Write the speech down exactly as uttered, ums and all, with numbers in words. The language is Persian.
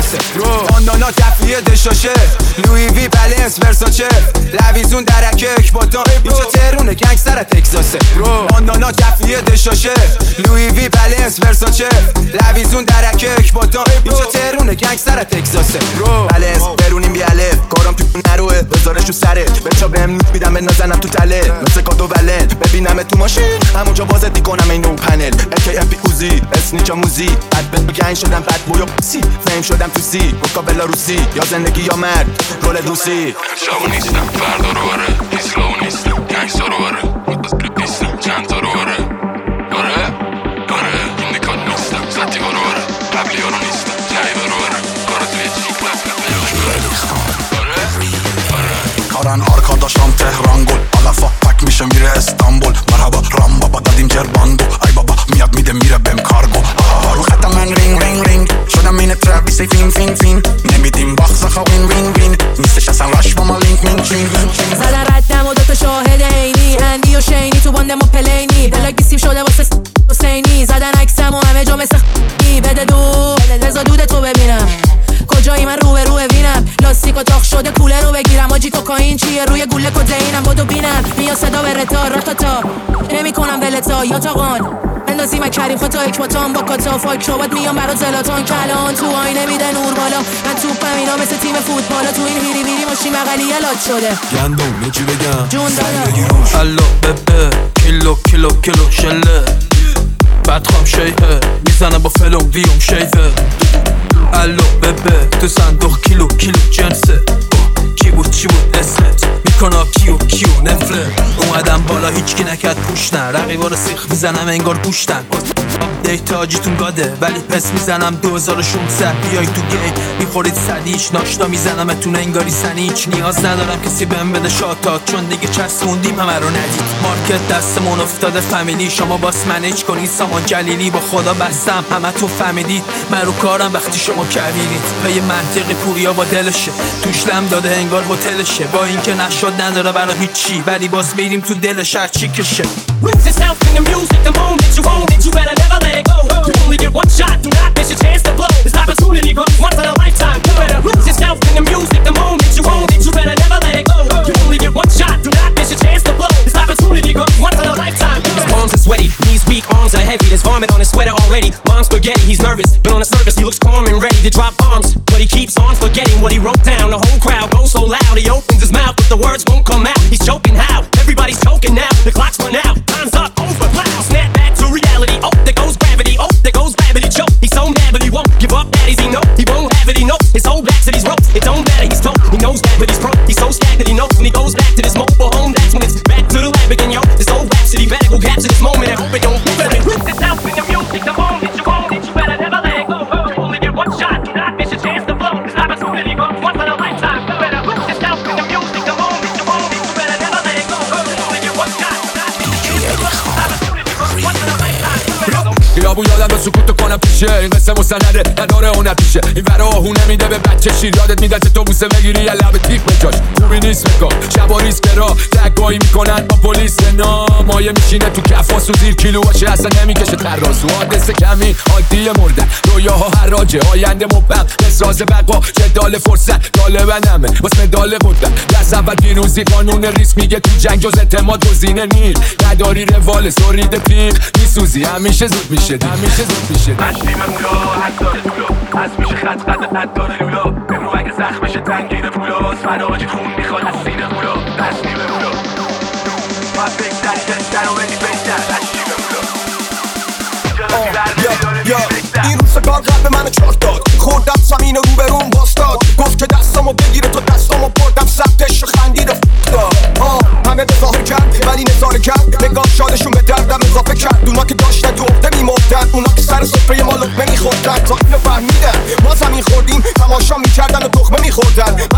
تگزاسه باندانا تفریه دشاشه لوی وی بلنس ورساچه لویزون درکه اکباتان اینجا ترونه گنگستر تگزاسه باندانا تفریه دشاشه لوی وی بلنس ورساچه لویزون درکه اکباتان اینجا ترونه گنگستر تگزاسه بلنس برونیم بی الف کارم تو نروه بذارش تو سره بچا بهم نوت میدم بنازنم تو تله مثل کادو ولن ببینم تو ماشین همونجا بازت میکنم این نو پنل اکی ام پی اوزی اسنیچا موزی بد بد گنگ شدم بد بویا سی فیم شدم تو سی بکا بلاروسی یا زندگی یا مرد رول روسی شبو نیستم فردا رو آره ایسلاو نیستم گنگستا رو آره متبسکت نیستم چند تا رو آره آره آره ایندیکات نیستم زدیگا رو آره قبلی ها رو نیستم جایبه رو آره کارا توی چیک لفت آره آره کارن آرکا داشتم تهران گل آلفا پک میشه میره استانبول مرحبا رام بابا دادیم جرباندو ای بابا میاد میده میره بهم کارگو رو خطم من رینگ رینگ رینگ شدم این ترویسی فین فین فین نمیدیم باخت خوا وین وین وین نیستش اصلا راش با ما لینک مین چین زدن ردم و دوتا شاهد عینی هندی و شینی تو باند ما پلینی دلاگی سیب شده واسه حسینی زدن عکسم و همه جا مثل خ***ی بده دو بذار دود تو ببینم کجایی من رو به رو ببینم لاستیکا تاخ شده کوله رو بگیرم آجی کوکائین چیه روی گوله کدینم بدو بینم بیا صدا برتا راتاتا نمی کنم ولتا یا تاقان اندازی من کریم خطا اکباتان با کاتا فالک شوبت میام برا زلاتان کلان تو آینه میده نور بالا من توپم اینا مثل تیم فوتبالا تو این هیری بیری ماشین بغلی یلات شده گندم نچی بگم جون دادا الو ببه کیلو کیلو کیلو شله بدخوام شیهه میزنم با فلوم ویوم شیفه الو ببه تو صندوق کیلو کیلو جنسه کی بود چی بود اسمت میکنه کیو کیو نفله اومدم بالا هیچکی نکرد پوشتن رقیبا رو سیخ میزنم انگار گوشتن دیتاجیتون گاده ولی پس میزنم دو هزار و ششصد بیای تو گیم میخورید صدیش ناشتا میزنم اتون انگاری سنیچ نیاز ندارم کسی بهم بده شاتات چون دیگه چسبوندیم همه رو ندید مارکت دستمون افتاده فامیلی شما باس منیج کنید سامان جلیلی با خدا بستم همه تو فهمیدید من رو کارم وقتی شما کویرید پی منطقی پوریا با دلشه توش لم داده انگار هتلشه با اینکه نشد نداره برای هیچی ولی باز میریم تو دلش هر چی کشه Lose yourself in the music, the moment you own it, you better never let go. You only get one shot, do not miss your chance to blow. This opportunity comes once in a lifetime. You better lose yourself in the music, the moment you own it, you better never let go. You only get one shot, do not miss your chance to blow. This opportunity comes once in a lifetime. His palms are sweaty, knees weak, arms are heavy. There's vomit on his sweater already. Mom's spaghetti, he's nervous, but on the surface he looks calm and ready to drop bombs. But he keeps on forgetting what he wrote down. The whole crowd goes so loud, he opens his mouth, but the words won't come out. He's choking how? Everybody's choking now. The clock's run out, time's up, over. Snap back to reality. Oh, there goes gravity. Oh, there goes gravity. Choke. He's so mad, but he won't give up. Daddies, he know he won't have it. He knows his whole back to these ropes. It don't matter. He's told. He knows that, but he's broke. He's so stagnant. He knows when he goes back to this mobile home. That's when it's back to the lab again, yo. This old rhapsody better go capture this moment. I hope it don't. You better lose yourself in the music. The moment you own it, you better never let go. You only get one shot. Do not miss your chance to blow. This opportunity comes once in a lifetime. You better lose yourself in the music. The moment you own it, you better never let go. You only get one shot. Do not miss your chance to blow. This opportunity comes once in a lifetime. خیابون یادم به سکوتو کنم پیشه این قصه مستنده نداره اون پیشه این ور آهونه میده به بچه شیر یادت میده تو بوسه بگیری یا لب تیغ بجاش خوبی نیست بکار شبا ریسک را تگایی میکنن با پلیس نام مایه میشینه تو کفاس و زیر کیلو باشه اصلا نمیکشه ترازو حادثه کمی عادی مردن رویاها حراجه آینده مبهم احساس بقا جدال فرصت طالبنمه واسه مدال بودن دست اول پیروزی قانون ریسک میگه تو جنگ جز اعتماد گزینه نیست نداری روال سورید پیغ میسوزی همیشه زود میشه همیشه زود میشه مشتی مولا حد داره طولا از میشه خط قد قد داره لولا امرو اگه زخمش تنگیر پولاست فراجی خون میخواد از سینه مولا دست نیمه مولا باید بگذری دستر و بدی بگذر مشتی مولا جلوی برده داره بگذر این روز کار قلب منو چار داد خوردم زمین رو به روم باستاد گفت که دستامو بگیره تو دستامو بردم سبتش و خندید و داد همه به ظاهر کرد ولی نظاره کرد نگاه شادشون به دردم اضافه کرد اونا که داشتن دوخته میمردن اونا که سر سفره ما لقمه میخوردن تا اینو فهمیدن ما زمین خوردیم تماشا میکردن و تخمه میخوردن